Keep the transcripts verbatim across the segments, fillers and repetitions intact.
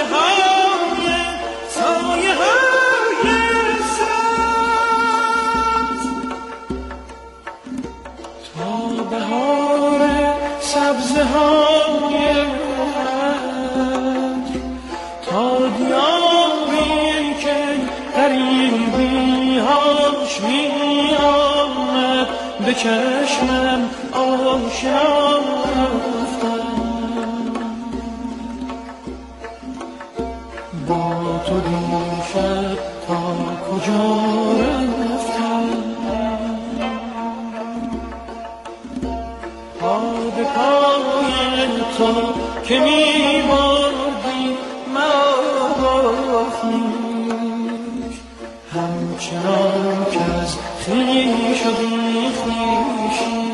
به چشمم آشنا رفتم، با تو دیشب تا کجا رفتم، پا به پای تو که می بردی مرا خویش، همچنان که از خویش و بی خویشی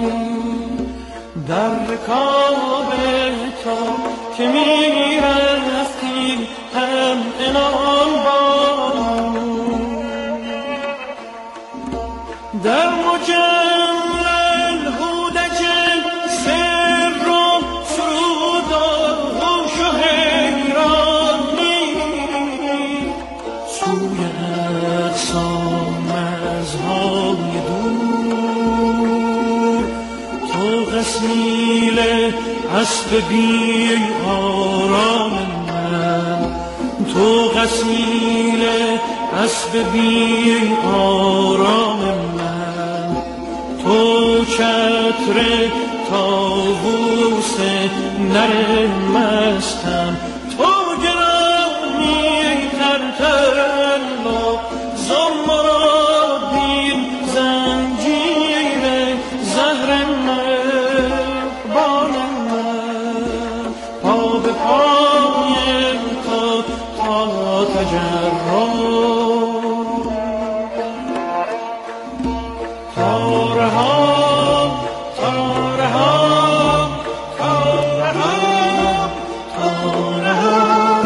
در رکاب تو که می رفتی هم انام بود، در مجمل هودج سر و فرود و هوش و حیرانی سوی اقصام مرزهای دور، تو غسیل اسب بی آرام من، تو غسیل اسب بی آرام من، تو چتر طاووس نر مستم، تو گرامی ترتر ما زمرادین زنجیر زهر مهربان من، پا به پای تو تا تجرد تا رها تا رها تا رها تا رها.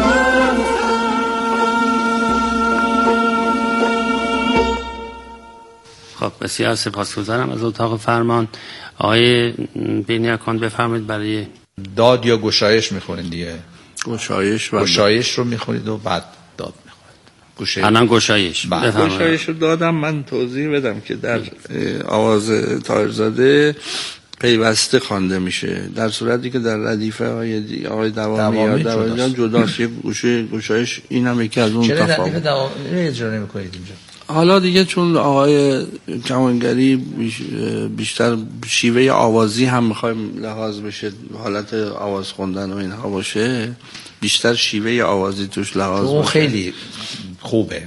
خب بسیار سپاسگزارم از اتاق فرمان. آقای بینیاکان بفرمایید برای داد یا گشایش میخونید دیگه؟ گشایش و گشایش رو میخونید و بعد داد میخونید. الان گشایش بفرمایید. گشایش رو دادم. من توضیح بدم که در آواز طاهرزاده پیوسته خوانده میشه، در صورتی که در ردیفه های آقای دوامی یا دوامی جداست. یک گوشه گشایش این هم یکی از اون تفاوت. چرا ردیفه دوامی اجرا نمی‌کنید اینجا؟ حالا دیگه چون آقای کمانگری بیشتر شیوه آوازی هم میخوایم لحاظ بشه، حالت آواز خوندن و اینها باشه، بیشتر شیوه آوازی توش لحاظ باشه. اون خیلی خوبه.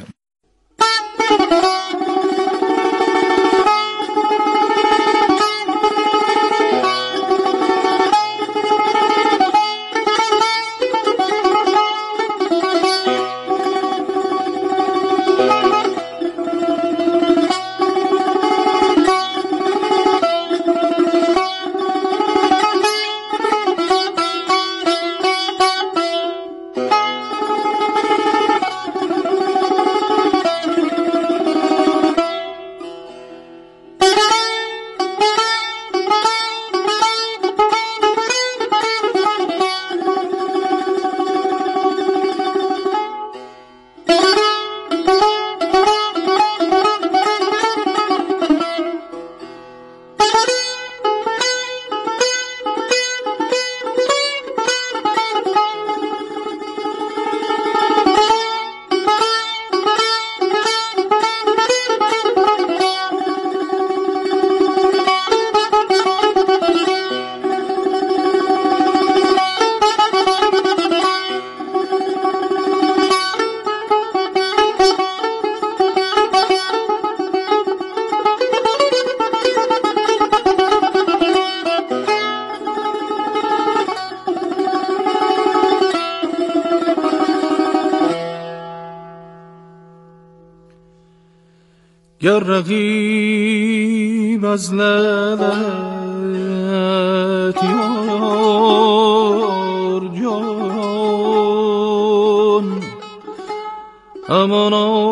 گر رقیب از لبت یار جان امانا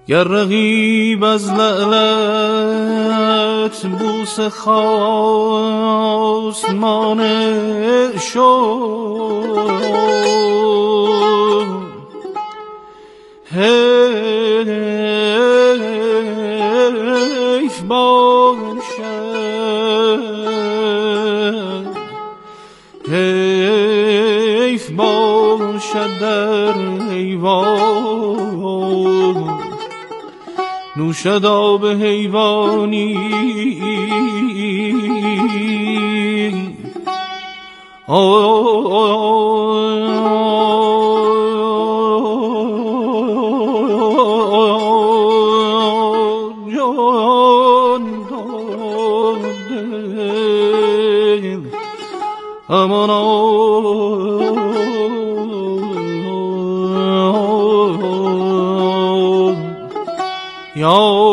گر رقیب از لعلت بوس خواست مانع شد، حیف باشد، حیف باشد در حیوان نوشد آب حیوانی. امان یا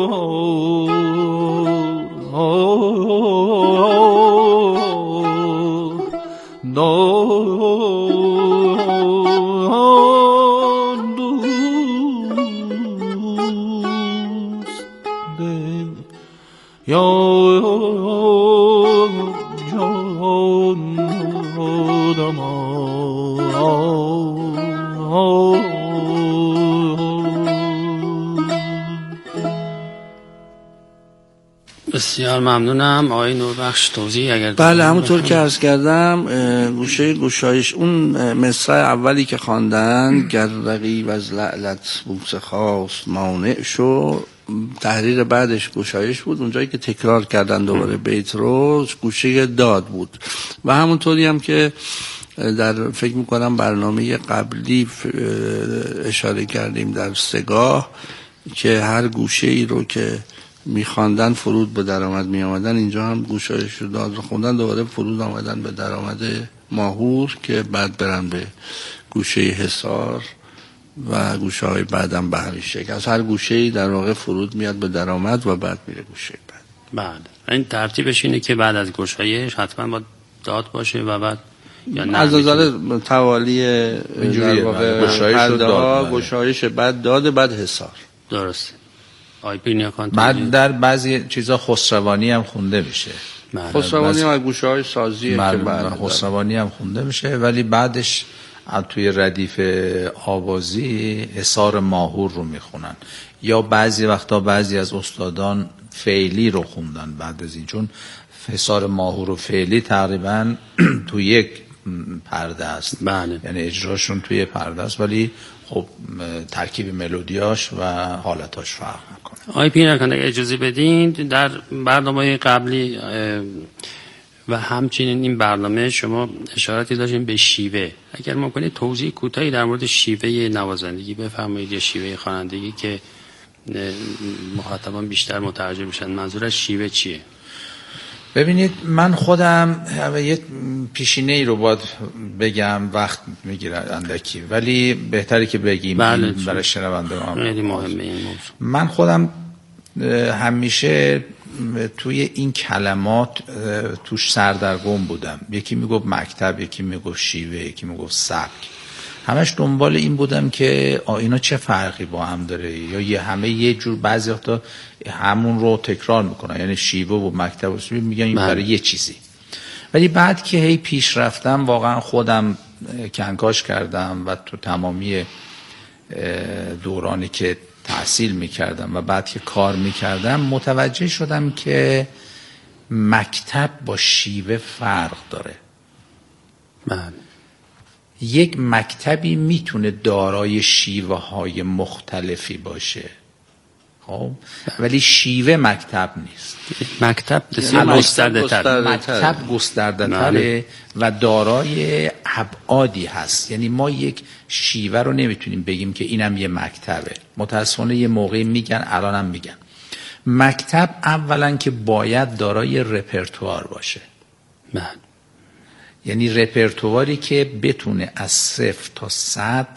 بسیار ممنونم آقای نوربخش. توضیح اگر بله همونطور که عرض کردم گوشه گشایش اون مصرع اولی که خواندن گر رقیب از لعلت بوس خواست مانع شو، تحریر بعدش گشایش بود، اونجایی که تکرار کردن دوباره بیت رو گوشه داد بود. و همونطوری هم که در فکر میکنم برنامه قبلی اشاره کردیم در سگاه که هر گوشه ای رو که میخواندن فرود به درآمد میآمدن، اینجا هم گوشایش رو داد رو خوندن دوباره فرود آمدن به درآمد ماهور که بعد برن به گوشه حصار و گوشه های بعدم به همین شکل. از هر گوشه ای در واقع فرود میاد به درآمد و بعد میره گوشه بعد. بعد این ترتیبش اینه که بعد از گشایش حتما باید داد باشه و بعد یا نه از نظر توالی در واقع گشایش بعد داد بعد حصار. درسته. آی پینیاکان بعد در بعضی چیزا خسروانی هم خونده میشه. خسروانی هم گوشه های سازیه که بعد خسروانی هم خونده میشه، ولی بعدش توی ردیف آوازی حصار ماهور رو میخونن، یا بعضی وقتا بعضی از استادان فعلی رو خوندن بعد از این، چون حصار ماهور و فعلی تقریبا توی یک پرده است. بله. یعنی اجراشون توی پرده است، ولی خب ترکیب ملودیاش و حالتاش فرق میکنه. آقای پیناکان اگه اجازه بدین، در برنامه قبلی و همچنین این برنامه شما اشاراتی داشتین به شیوه. اگر ممکنه توضیح کوتاهی در مورد شیوه نوازندگی بفرمایید یا شیوه خوانندگی که مخاطبان بیشتر متوجه بشن. منظور از شیوه چیه؟ ببینید من خودم یه پیشینه ای رو باید بگم، وقت میگیره اندکی، ولی بهتره که بگیم. بله برای شنونده هم خیلی مهمه این موضوع. من خودم همیشه توی این کلمات توش سردرگم بودم. یکی میگفت مکتب، یکی میگفت شیوه، یکی میگفت سبک. همش دنبال این بودم که اینا چه فرقی با هم داره، یا یه همه یه جور، بعضی وقتا همون رو تکرار میکنن، یعنی شیوه و مکتب و شیوه میگن این برای یه چیزی. ولی بعد که هی پیش رفتم، واقعا خودم کنکاش کردم و تو تمامی دورانی که تحصیل میکردم و بعد که کار میکردم متوجه شدم که مکتب با شیوه فرق داره. بله. یک مکتبی میتونه دارای شیوه های مختلفی باشه، خب ولی شیوه مکتب نیست. مکتب بسیار گسترده تر. مکتب گسترده تره و دارای ابعادی هست. یعنی ما یک شیوه رو نمیتونیم بگیم که اینم یه مکتبه. متاسفانه یه موقعی میگن، الانم میگن مکتب اولا که باید دارای رپرتوار باشه. بله. یعنی رپرتواری که بتونه از صفر تا صد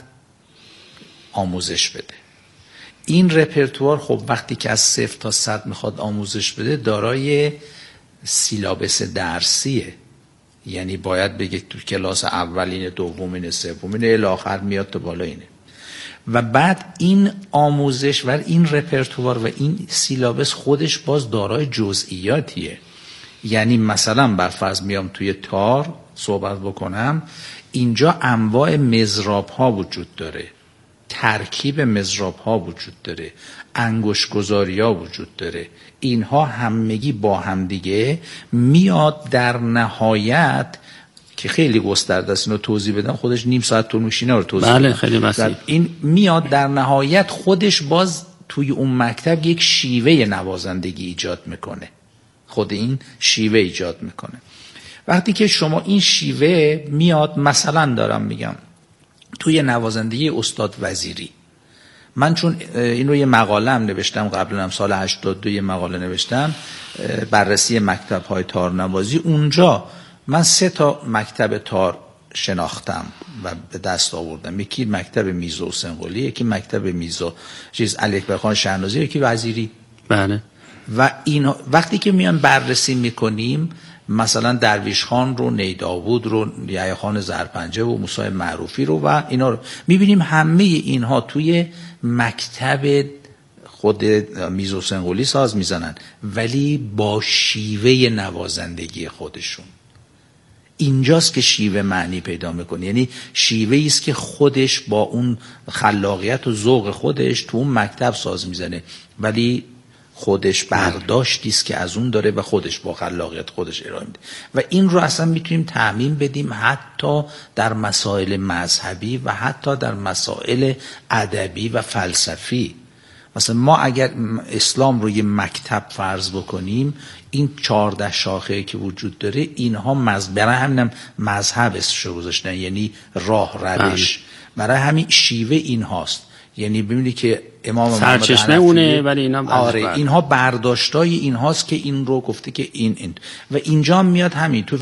آموزش بده. این رپرتوار خب وقتی که از صفر تا صد میخواد آموزش بده دارای سیلابس درسیه. یعنی باید بگه تو کلاس اولین، دومین، سومین، الی آخر میاد تا بالا اینه. و بعد این آموزش و این رپرتوار و این سیلابس خودش باز دارای جزئیاتیه. یعنی مثلا بر فرض میام توی تار صحبت بکنم، اینجا انواع مضراب ها وجود داره، ترکیب مضراب ها وجود داره، انگشت گذاری ها وجود داره، اینها همگی با هم دیگه میاد در نهایت که خیلی گسترده است، اینو توضیح بدم خودش نیم ساعت طول می‌کشه رو توضیح بله بدم. خیلی وسیع. این میاد در نهایت خودش باز توی اون مکتب یک شیوه نوازندگی ایجاد میکنه، خود این شیوه ایجاد میکنه. وقتی که شما این شیوه میاد، مثلا دارم میگم توی نوازندگی استاد وزیری، من چون این رو یه مقاله هم نوشتم قبلا، هم سال هشتاد و دو یه مقاله نوشتم بررسی مکتب های تارنوازی، اونجا من سه تا مکتب تار شناختم و به دست آوردم. یکی مکتب میزو و سنقلی، یکی مکتب میزو چیز علی اکبر خان شهنازی، یکی وزیری. بله. و این وقتی که میان بررسی میکنیم، مثلا درویش خان رو، نیداود رو، یحیی خان زرپنجه و موسی معروفی رو و اینا رو میبینیم، همه اینها توی مکتب خود میزو سنقلی ساز میزنن ولی با شیوه نوازندگی خودشون. اینجاست که شیوه معنی پیدا میکنه، یعنی شیوه‌ای است که خودش با اون خلاقیت و ذوق خودش تو اون مکتب ساز میزنه، ولی خودش برداشتی است که از اون داره و خودش با خلاقیت خودش ارائه میده. و این رو اصلا میتونیم تعمیم بدیم حتی در مسائل مذهبی و حتی در مسائل ادبی و فلسفی. مثلا ما اگر اسلام رو یه مکتب فرض بکنیم، این چهارده شاخه که وجود داره اینها مذهب، برای همینم مذهب اسمشو گذاشتن، یعنی راه روش، برای همین شیوه این هاست. یعنی ببینید که امام محمد سرچشمه اونه ولی اینا آره برد. اینها برداشتای این هاست که این رو گفته که این این و اینجا میاد همین تو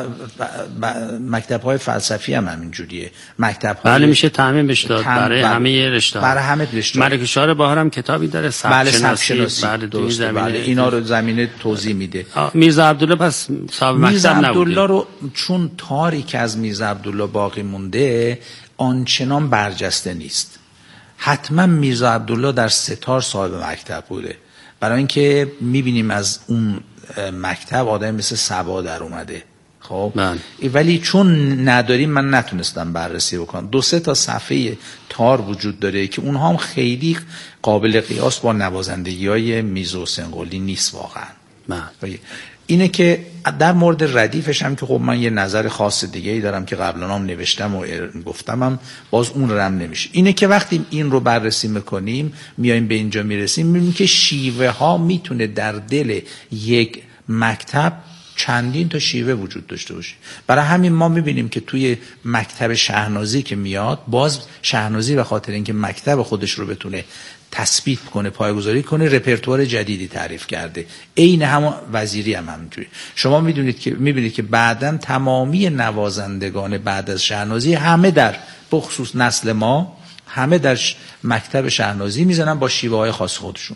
مکتب های فلسفی هم همین جوریه. مکتب های بله میشه تعمیم بشه داد برای بر... همه رشته برای همه رشته. ملک شاه بهار هم کتابی داره سبک‌شناسی، بله درسته، بله اینا رو زمینه توضیح میده. میرزا عبدالله پس صاحب مکتب نبوده. میرزا عبدالله رو چون تاری که از میرزا عبدالله باقی مونده آنچنان برجسته نیست. حتما میرزا عبدالله در ستار صاحب مکتب بوده، برای اینکه میبینیم از اون مکتب آدم مثل سبا در اومده. خب ولی چون نداریم من نتونستم بررسی بکنم. دو سه تا صفحه تار وجود داره که اونها هم خیلی قابل قیاس با نوازندگی های میزو سنقلی نیست واقعا. من. اینه که در مورد ردیفش هم که خب من یه نظر خاص دیگه ای دارم که قبلا هم نوشتم و گفتم هم باز اون رم نمیشه. اینه که وقتی این رو بررسی میکنیم میایم به اینجا میرسیم میبینیم که شیوه ها میتونه در دل یک مکتب چندین تا شیوه وجود داشته باشه. برای همین ما میبینیم که توی مکتب شهنازی که میاد، باز شهنازی به خاطر اینکه مکتب خودش رو بتونه تثبیت کنه، پایه‌گذاری کنه، رپرتوار جدیدی تعریف کرده. عین همون وزیری هم همینجوری. شما میدونید که میبینید که بعداً تمامی نوازندگان بعد از شهنازی همه در بخصوص نسل ما همه در مکتب شهنازی میزنن با شیوه های خاص خودشون.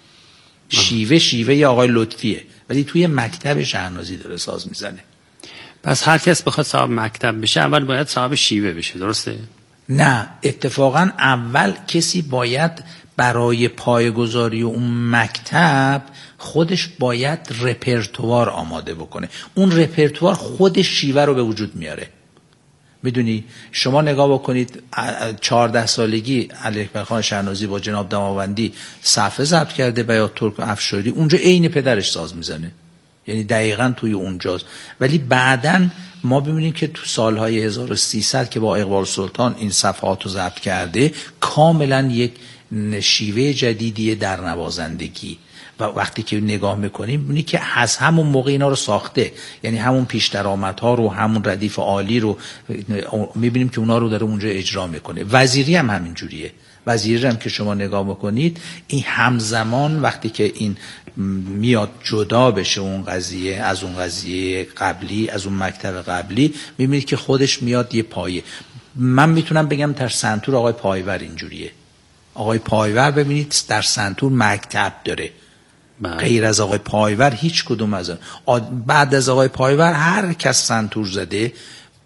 شیوه شیوه آقای لطفیه ولی توی مکتب شهنازی داره ساز میزنه. پس هر کس بخواد صاحب مکتب بشه اول باید صاحب شیوه بشه، درسته؟ نه، اتفاقا اول کسی باید برای پایه‌گذاری اون مکتب خودش باید رپرتوار آماده بکنه. اون رپرتوار خودش شیوه رو به وجود میاره. میدونی شما نگاه بکنید چهارده سالگی علی اکبر خان شهنازی با جناب دماوندی صفحه ضبط کرده، بیات ترک و افشاری اونجا عین پدرش ساز میزنه، یعنی دقیقاً توی اونجاست. ولی بعداً ما ببینیم که تو سالهای هزار و سیصد که با اقبال سلطان این صفحات رو ضبط کرده، کاملاً یک شیوه جدیدیه در نوازندگی. و وقتی که نگاه میکنیم میبینی که از همون موقع اینا رو ساخته، یعنی همون پیش درآمدها رو، همون ردیف عالی رو میبینیم که اونا رو داره اونجا اجرا میکنه. وزیری هم همین جوریه. وزیری هم که شما نگاه میکنید این همزمان وقتی که این میاد جدا بشه اون قضیه از اون قضیه قبلی، از اون مکتب قبلی، میبینید که خودش میاد یه پایه. من میتونم بگم در سنتور آقای پایور اینجوریه. آقای پایور ببینید در سنتور مکتب داره. بله. غیر از آقای پایور هیچ کدوم از آن. بعد از آقای پایور هر کس سنتور زده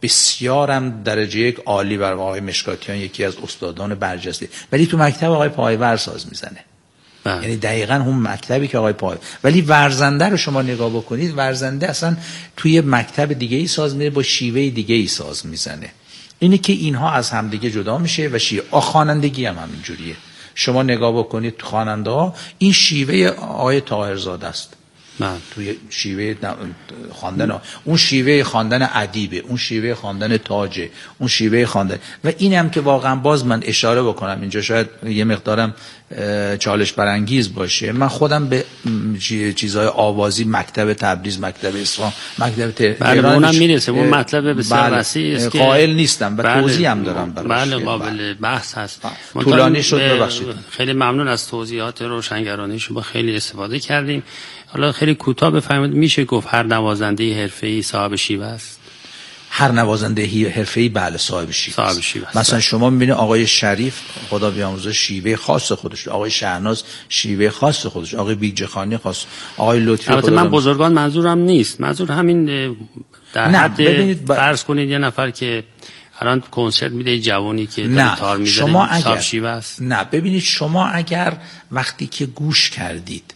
بسیارم درجه یک عالی بر آقای مشکاتیان، یکی از استادان برجسته، ولی تو مکتب آقای پایور ساز میزنه. بله. یعنی دقیقاً اون مکتبی که آقای پای، ولی ورزنده رو شما نگاه بکنید، ورزنده اصلا توی مکتب دیگه ای ساز میره، با شیوه دیگه ای ساز میزنه. اینه که اینها از همدیگه جدا میشه و شیوه آ خوانندگی هم همینجوریه. شما نگاه بکنید خواننده ها، این شیوه آقای طاهرزاده است. نه. توی شیوه خواندن، اون شیوه خواندن ادیبه، اون شیوه خواندن تاجه، اون شیوه خواندن، و اینم که واقعا باز من اشاره بکنم اینجا، شاید یه مقدارم چالش برانگیز باشه، من خودم به چیزهای آوازی، مکتب تبریز، مکتب اصفهان، مکتب تهران، اونم میرسه، اون مطلب بسیار وسیع است که قائل نیستم و بله توضیح هم دارم براش. بله قابل بحث هست. طولانی شد، ببخشید. خیلی ممنون از توضیحات روشنگرانه شما، خیلی استفاده کردیم. حالا خیلی کوتاه بفرمایید، میشه گفت هر نوازنده حرفه‌ای صاحب شیوه است؟ هر نوازنده حرفه‌ای بله صاحب شیوه صاحب شیوه است. مثلا شما می‌بینید آقای شریف خدا بیامرزه شیوه خاص خودش، آقای شهناز شیوه خاص خودش، آقای بیجخانی خاص، آقای لطفی. البته من بزرگان منظورم نیست، منظور همین در نه حد ب... فرض کنید یه نفر که الان کنسرت میده، جوانی که داره تار میزنه، شما اگر صاحب شیوه است. نه ببینید، شما اگر وقتی که گوش کردید،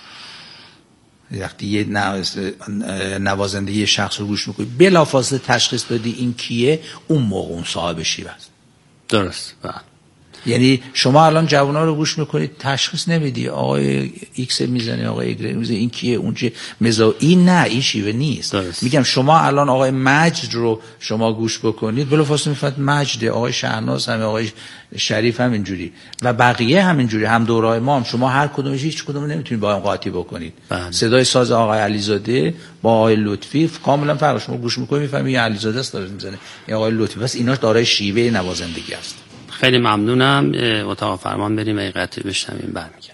وقتی یه نوازنده یه شخص رو گوش میکنید بلافاصله تشخیص بدی این کیه، اون موقع اون صاحب شیوه است. درست. بله. یعنی شما الان جوانا رو گوش میکنید تشخیص نمیدی، آقای ایکس میزنه، آقای ایگرگ میزنه، این کیه، اون چیه، مزا، این نه، این شیوه نیست. درست. میگم شما الان آقای مجد رو شما گوش بکنید بلافاصله میفهمید مجده، آقای شهناز هم، آقای شریف هم اینجوری و بقیه هم اینجوری، هم دورای ما هم، شما هر کدومش هیچ کدوم نمیتونید با هم قاطی بکنید. بله. صدای ساز آقای علیزاده با آقای لطفی کاملا فرق، شما گوش میکنید میفهمید این علیزاده است داره میزنه، این آقای لطفی، بس اینا دارای شیوه نوازندگی است. خیلی ممنونم. اتاق فرمان بریم و قطعه بشنویم، برمیگردیم.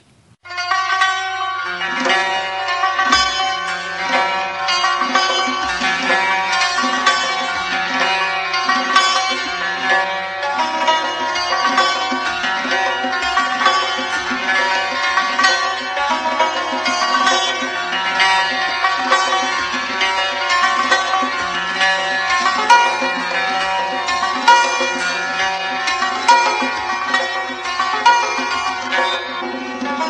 Thank you.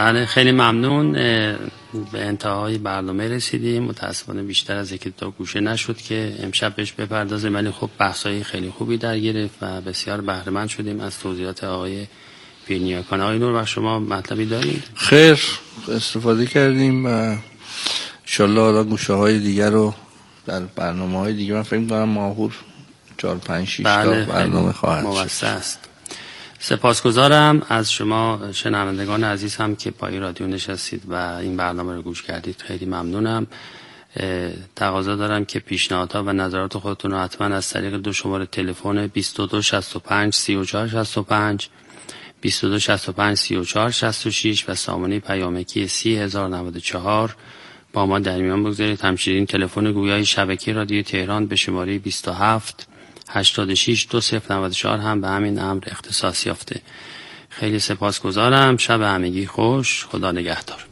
بله خیلی ممنون. به انتهای برنامه رسیدیم. متاسفانه بیشتر از یک تا گوشه نشد که امشب بهش بپردازیم، ولی خب بحث‌های خیلی خوبی در گرفت و بسیار بهره مند شدیم از توضیحات آقای پیرنیاکان. آقای نوربخش شما مطلبی دارید؟ خیر، استفاده کردیم و انشالله حالا گوشه های دیگر رو در برنامه های دیگه، من فکر می‌کنم ماهور چهار پنج شش تا برنامه خواهد شد. موسع است. سپاسگزارم از شما شنوندگان عزیز هم که پای رادیو نشستید و این برنامه رو گوش کردید. خیلی ممنونم. تقاضا دارم که پیشنهادها و نظرات خودتون رو حتما از طریق دو شماره تلفن بیست و دو شصت و پنج سی و چهار شصت و پنج، بیست و دو شصت و پنج سی و چهار شصت و شش و سامانه پیامکی سی هزار و نود و چهار با ما در میان بگذارید. همچنین تلفن گویای شبکه رادیو تهران به شماره بیست و هفت هشتاد و شش دو صفر نود و چهار هم به همین امر اختصاص یافته. خیلی سپاسگزارم. شب همگی خوش. خدا نگهدار.